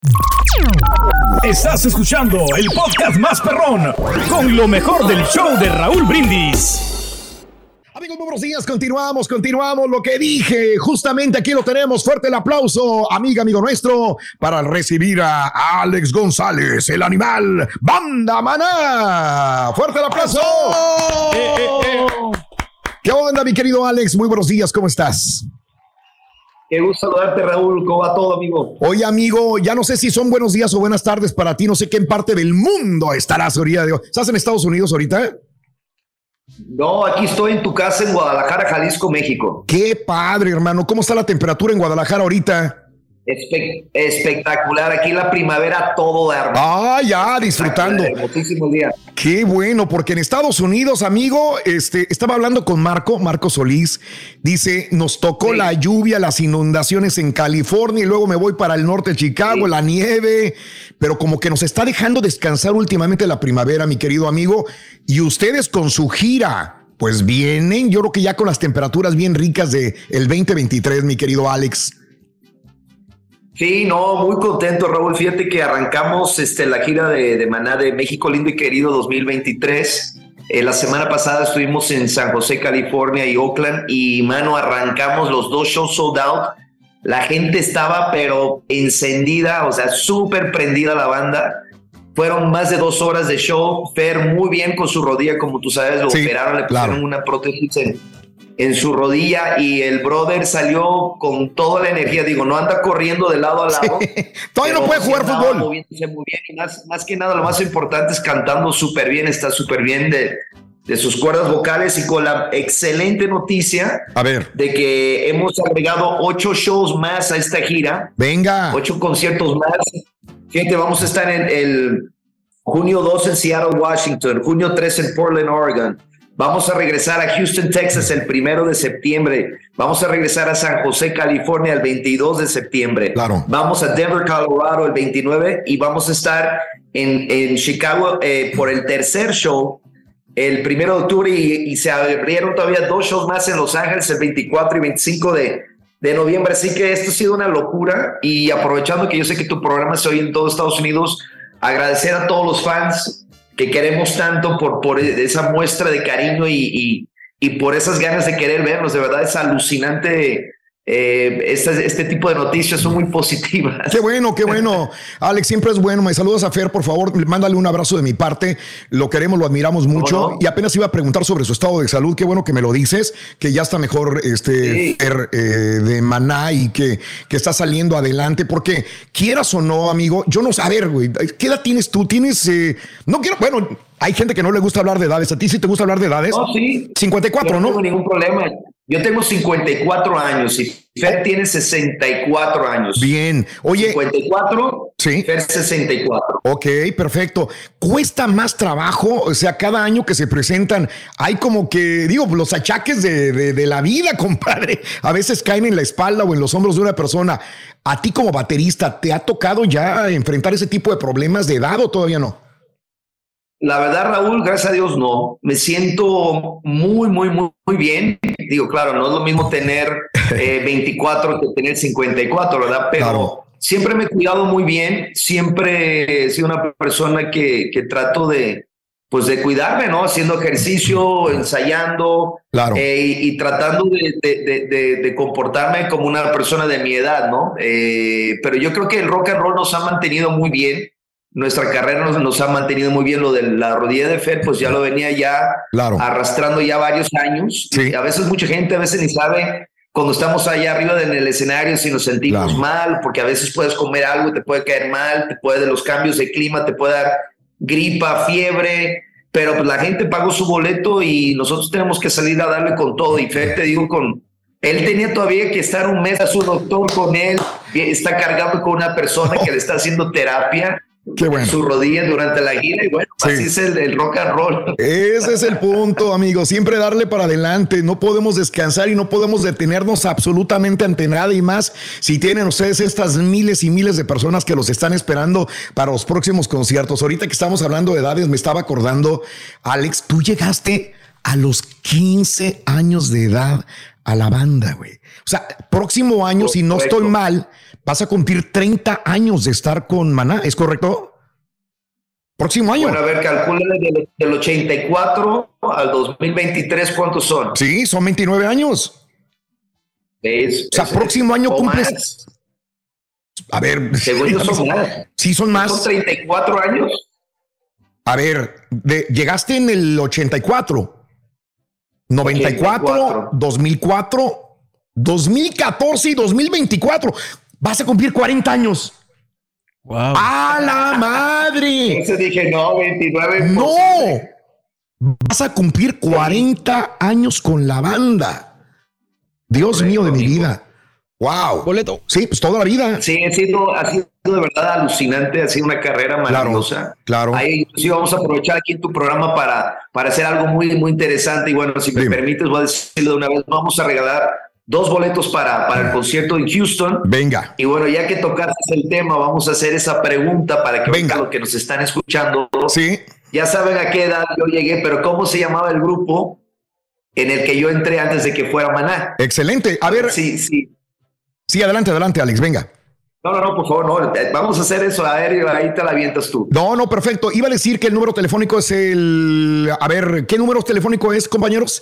Estás escuchando el podcast más perrón con lo mejor del show de Raúl Brindis. Amigos, muy buenos días. Continuamos. Lo que dije, justamente aquí lo tenemos. Fuerte el aplauso, amigo nuestro, para recibir a Alex González, el animal Banda Maná. Fuerte el aplauso. ¿Qué onda, mi querido Alex? Muy buenos días, ¿cómo estás? Qué gusto saludarte, Raúl. ¿Cómo va todo, amigo? Oye, amigo, ya no sé si son buenos días o buenas tardes para ti. No sé qué en parte del mundo estarás ahorita. ¿Estás en Estados Unidos ahorita? No, aquí estoy en tu casa en Guadalajara, Jalisco, México. Qué padre, hermano. ¿Cómo está la temperatura en Guadalajara ahorita? Espectacular. Aquí la primavera todo dar. Ah, ya, disfrutando. Muchísimos días. Qué bueno, porque en Estados Unidos, amigo, estaba hablando con Marco Solís. Dice, nos tocó la lluvia, las inundaciones en California y luego me voy para el norte de Chicago, la nieve, pero como que nos está dejando descansar últimamente la primavera, mi querido amigo. Y ustedes con su gira, pues vienen, yo creo que ya con las temperaturas bien ricas de el 2023, mi querido Alex. Sí, no, muy contento, Raúl. Fíjate que arrancamos la gira de Maná de México Lindo y Querido 2023. La semana pasada estuvimos en San José, California y Oakland y, mano, arrancamos los dos shows sold out. La gente estaba, pero encendida, o sea, súper prendida la banda. Fueron más de 2 horas de show. Fer muy bien con su rodilla, como tú sabes, lo operaron, le pusieron una prótesis en su rodilla y el brother salió con toda la energía. Digo, no anda corriendo de lado a lado. Todavía no puede jugar fútbol. Moviéndose muy bien y más que nada, lo más importante es cantando súper bien, está súper bien de sus cuerdas vocales y con la excelente noticia de que hemos agregado 8 shows más a esta gira. Venga. 8 conciertos más. Gente, vamos a estar en el junio 2 en Seattle, Washington, junio 3 en Portland, Oregon. Vamos a regresar a Houston, Texas el 1 de septiembre. Vamos a regresar a San José, California el 22 de septiembre. Claro. Vamos a Denver, Colorado el 29 y vamos a estar en Chicago por el tercer show el 1 de octubre y se abrieron todavía 2 shows más en Los Ángeles el 24 y 25 de noviembre. Así que esto ha sido una locura y aprovechando que yo sé que tu programa se oye en todo Estados Unidos, agradecer a todos los fans que queremos tanto por esa muestra de cariño y por esas ganas de querer vernos. De verdad es alucinante. Este tipo de noticias son muy positivas. Qué bueno. Alex, siempre es bueno. Me saludas a Fer, por favor, mándale un abrazo de mi parte. Lo queremos, lo admiramos mucho. No. Y apenas iba a preguntar sobre su estado de salud. Qué bueno que me lo dices, que ya está mejor Fer de Maná y que está saliendo adelante, porque quieras o no, amigo, yo no sé, a ver, güey, ¿qué edad tienes tú? Hay gente que no le gusta hablar de edades. ¿A ti sí te gusta hablar de edades? No, sí. 54, ¿no? No tengo ningún problema. Yo tengo 54 años y Fer tiene 64 años. Bien. Oye. 54, sí. Fer 64. Ok, perfecto. ¿Cuesta más trabajo? O sea, cada año que se presentan, hay como que, los achaques de la vida, compadre. A veces caen en la espalda o en los hombros de una persona. ¿A ti como baterista te ha tocado ya enfrentar ese tipo de problemas de edad o todavía no? La verdad, Raúl, gracias a Dios no. Me siento muy bien. Digo, claro, no es lo mismo tener 24 que tener 54, ¿verdad? Pero siempre me he cuidado muy bien. Siempre he sido una persona que trato de cuidarme, ¿no? Haciendo ejercicio, ensayando y tratando de comportarme como una persona de mi edad, ¿no? Pero yo creo que el rock and roll nos ha mantenido muy bien. Nuestra carrera nos ha mantenido muy bien. Lo de la rodilla de Fer, pues ya lo venía arrastrando ya varios años. Sí. Y a veces mucha gente ni sabe cuando estamos allá arriba en el escenario si nos sentimos mal, porque a veces puedes comer algo y te puede caer mal, de los cambios de clima, te puede dar gripa, fiebre, pero pues la gente pagó su boleto y nosotros tenemos que salir a darle con todo. Y Fer, te digo, él tenía todavía que estar un mes a su doctor con él, está cargando con una persona que le está haciendo terapia. Qué bueno. Su rodilla durante la gira y bueno, así es el rock and roll. Ese es el punto, amigo, siempre darle para adelante. No podemos descansar y no podemos detenernos absolutamente ante nada, y más si tienen ustedes estas miles y miles de personas que los están esperando para los próximos conciertos. Ahorita que estamos hablando de edades, me estaba acordando, Alex, tú llegaste a los 15 años de edad a la banda, güey. O sea, próximo año, si no estoy mal, vas a cumplir 30 años de estar con Maná, ¿es correcto? Próximo año. Bueno, a ver, calcúlale del 84 al 2023, ¿cuántos son? Sí, son 29 años. O sea, próximo año cumples... Más. A ver... Según yo son más. Sí, son más. Son 34 años. A ver, llegaste en el 84, 94, 2004, 2014 y 2024. Vas a cumplir 40 años. Wow. ¡A la madre! Entonces dije, no, 29. ¡No! Vas a cumplir 40 años con la banda. Dios mío de mi vida. ¡Wow! Boleto. Sí, pues toda la vida. Sí, ha sido de verdad alucinante, ha sido una carrera maravillosa. Claro. Ahí sí vamos a aprovechar aquí en tu programa para hacer algo muy, muy interesante. Y bueno, si me permites, voy a decirlo de una vez, vamos a regalar 2 boletos para el concierto en Houston. Venga. Y bueno, ya que tocaste el tema, vamos a hacer esa pregunta para que venga, los que nos están escuchando, sí, ya saben a qué edad yo llegué, pero ¿cómo se llamaba el grupo en el que yo entré antes de que fuera Maná? Excelente. A ver. Sí, adelante, Alex, venga. No, por favor, no. Vamos a hacer eso, a ver, ahí te la avientas tú. No, perfecto. Iba a decir que el número telefónico es el... A ver, ¿qué número telefónico es, compañeros?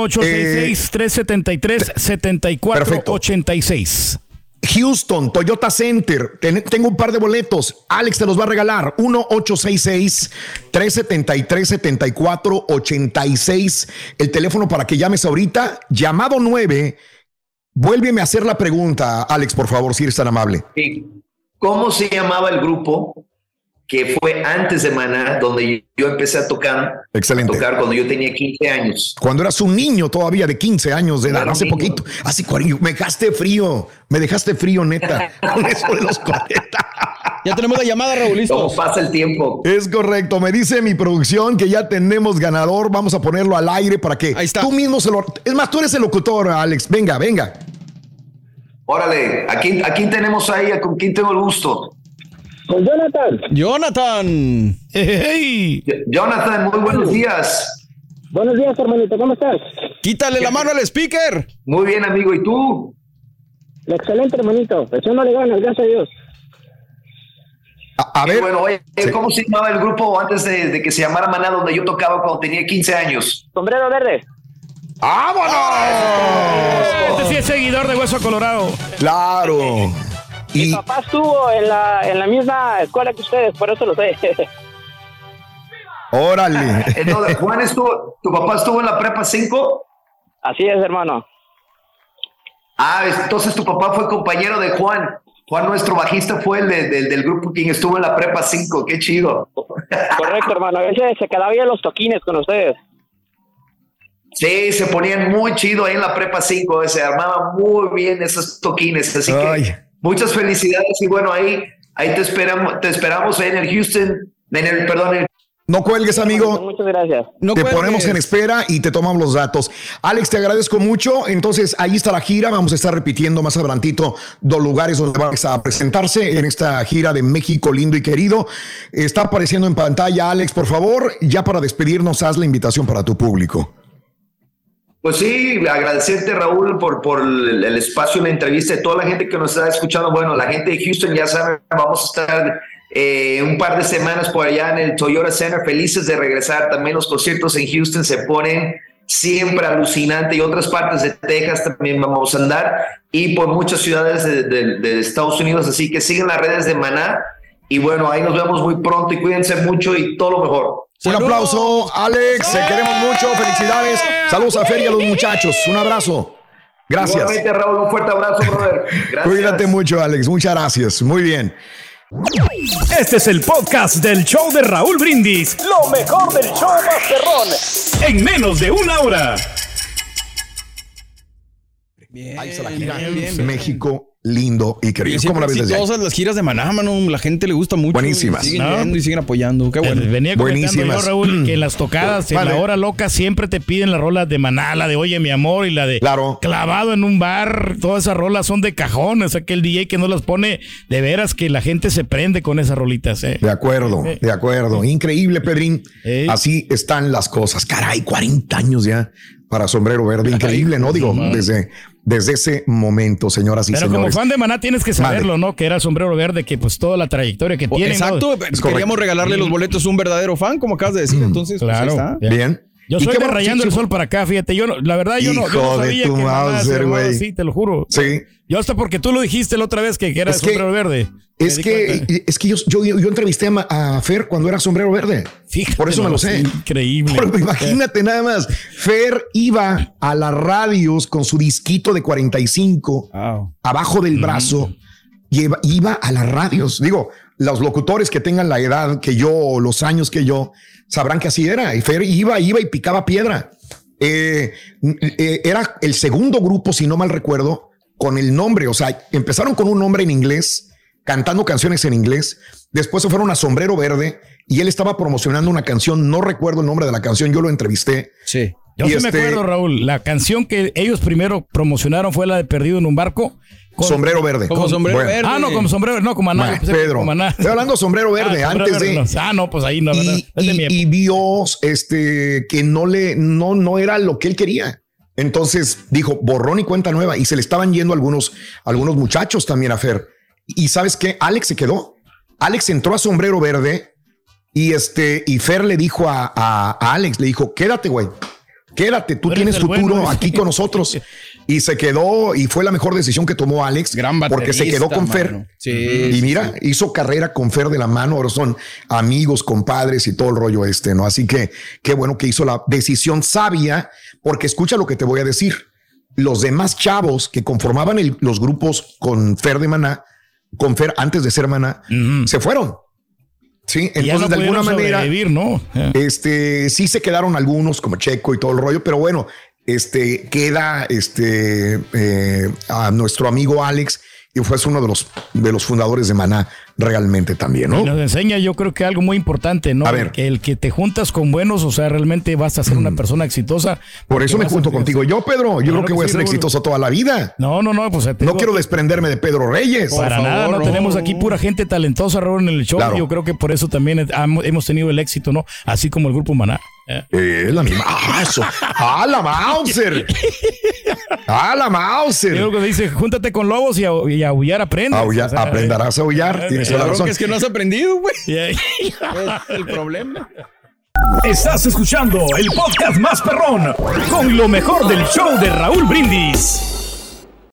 1-866-373-7486. Houston, Toyota Center. Tengo un par de boletos. Alex te los va a regalar. 1-866-373-7486. El teléfono para que llames ahorita. Llamado 9... Vuélveme a hacer la pregunta, Alex, por favor, si eres tan amable. ¿Cómo se llamaba el grupo que fue antes de Maná, donde yo empecé a tocar? Excelente. A tocar cuando yo tenía 15 años. Cuando eras un niño todavía de 15 años de edad, hace poquito. Así, me dejaste frío, neta, con eso de los 40. Ya tenemos la llamada, Raúl, listo. ¿Cómo pasa el tiempo? Es correcto. Me dice mi producción que ya tenemos ganador. Vamos a ponerlo al aire para que tú mismo Es más, tú eres el locutor, Alex. Venga. Órale, ¿a quién tenemos ahí? ¿Con quién tengo el gusto? Con Jonathan. Hey. Jonathan, muy buenos días. Buenos días, hermanito. ¿Cómo estás? Quítale la mano al speaker. Muy bien, amigo. ¿Y tú? Excelente, hermanito. Echándole ganas, gracias a Dios. A ver. Bueno, oye, ¿cómo se llamaba el grupo antes de que se llamara Maná, donde yo tocaba cuando tenía 15 años? Sombrero Verde. ¡Vámonos! Este sí es seguidor de Hueso Colorado. Claro. Mi papá estuvo en la misma escuela que ustedes, por eso lo sé. Órale. Entonces, ¿tu papá estuvo en la prepa 5? Así es, hermano. Entonces tu papá fue compañero de Juan. Juan, nuestro bajista, fue el del grupo quien estuvo en la prepa 5. ¡Qué chido! Correcto, hermano. Ese se quedaba bien los toquines con ustedes. Sí, se ponían muy chido ahí en la prepa 5. Se armaban muy bien esos toquines. Así que muchas felicidades. Y bueno, ahí te esperamos ahí en el Houston. No cuelgues, amigo. Muchas gracias. Te ponemos en espera y te tomamos los datos. Alex, te agradezco mucho. Entonces, ahí está la gira. Vamos a estar repitiendo más adelantito 2 lugares donde vas a presentarse en esta gira de México lindo y querido. Está apareciendo en pantalla, Alex, por favor. Ya para despedirnos, haz la invitación para tu público. Pues sí, agradecerte, Raúl, por el espacio en la entrevista, de toda la gente que nos está escuchando. Bueno, la gente de Houston ya saben, vamos a estar un par de semanas por allá en el Toyota Center, felices de regresar. También los conciertos en Houston se ponen siempre alucinante, y otras partes de Texas también vamos a andar, y por muchas ciudades de Estados Unidos, así que siguen las redes de Maná, y bueno, ahí nos vemos muy pronto, y cuídense mucho y todo lo mejor. Un aplauso, Alex, te queremos mucho, felicidades, saludos a Fer y a los muchachos, un abrazo. Gracias. Igualmente, Raúl, un fuerte abrazo, brother. Gracias. Cuídate mucho, Alex, muchas gracias, muy bien. Este es el podcast del show de Raúl Brindis. Lo mejor del show Masterrón. En menos de 1 hora. Bien, ahí está la gira. México lindo y querido. ¿Cómo la ves desde ahí? Todas las giras de Maná, mano, la gente le gusta mucho. Buenísimas. Siguen yendo y siguen apoyando. Qué bueno. Venía comentando yo, Buenísimas. Raúl, que en las tocadas, en la hora loca, siempre te piden las rolas de Maná, la de Oye mi amor y la de Claro. Clavado en un bar. Todas esas rolas son de cajón. O sea, que el DJ que no las pone, de veras que la gente se prende con esas rolitas. De acuerdo. Increíble, Pedrín. Así están las cosas. Caray, 40 años ya para Sombrero Verde. Increíble, ¿no? Digo, desde ese momento, señoras y Pero señores. como fan de Maná tienes que saberlo, ¿no? Que era Sombrero Verde, que pues toda la trayectoria que tiene. Exacto. ¿no? Queríamos regalarle los boletos a un verdadero fan, como acabas de decir. Entonces, claro. Pues ahí está. Bien. Yo soy de Rayando el Sol para acá, fíjate. Yo no, la verdad, yo no sabía Hijo de tu que Maná se llamaba güey. así, te lo juro. Sí. Yo hasta porque tú lo dijiste la otra vez que era Sombrero Verde. Es que yo entrevisté a Fer cuando era Sombrero Verde. Fíjate, por eso me lo sé. Increíble. Imagínate nada más. Fer iba a las radios con su disquito de 45 abajo del brazo. Iba a las radios. Digo, los locutores que tengan la edad que yo o los años que yo sabrán que así era. Y Fer iba y picaba piedra. Era el segundo grupo, si no mal recuerdo, con el nombre. O sea, empezaron con un nombre en inglés, cantando canciones en inglés. Después se fueron a Sombrero Verde y él estaba promocionando una canción. No recuerdo el nombre de la canción. Yo lo entrevisté. Sí. Yo sí me acuerdo, Raúl. La canción que ellos primero promocionaron fue la de Perdido en un barco. Sombrero Verde. Como Sombrero Verde. Ah, no, como Sombrero, no, como Maná. Pedro. Como Maná. Estoy hablando de Sombrero Verde antes Verde, de. No. No, pues ahí no. Y vio que no era lo que él quería. Entonces dijo borrón y cuenta nueva y se le estaban yendo algunos muchachos también a Fer. Y ¿sabes qué? Alex se quedó. Alex entró a Sombrero Verde y Fer le dijo a Alex, le dijo, quédate, güey. Quédate, tú tienes futuro aquí con nosotros. Y se quedó y fue la mejor decisión que tomó Alex. Porque se quedó con Fer. Sí, y mira, hizo carrera con Fer de la mano. Ahora son amigos, compadres y todo el rollo ¿no? Así que qué bueno que hizo la decisión sabia, porque escucha lo que te voy a decir. Los demás chavos que conformaban los grupos con Fer de Maná, con Fer antes de ser Maná, se fueron. Sí, entonces de alguna manera, ¿no? sí se quedaron algunos como Checo y todo el rollo, pero bueno, queda a nuestro amigo Alex y fue uno de los fundadores de Maná realmente también, ¿no? Y nos enseña, yo creo que algo muy importante, ¿no? A ver. Que el que te juntas con buenos, o sea, realmente vas a ser una persona exitosa. Por eso me junto contigo yo, Pedro. Yo creo que voy a ser exitoso toda la vida. No, pues no quiero desprenderme de Pedro Reyes. Para nada, no tenemos aquí pura gente talentosa, Raúl, en el show. Claro. Yo creo que por eso también hemos tenido el éxito, ¿no? Así como el grupo Maná. La misma. Eso. La Mauser. La Mauser. Yo que dice, júntate con lobos y a aullar aprendes. Aprenderás a aullar. Tienes la razón. Es que no has aprendido, güey. Es el problema. Estás escuchando el podcast más perrón con lo mejor del show de Raúl Brindis.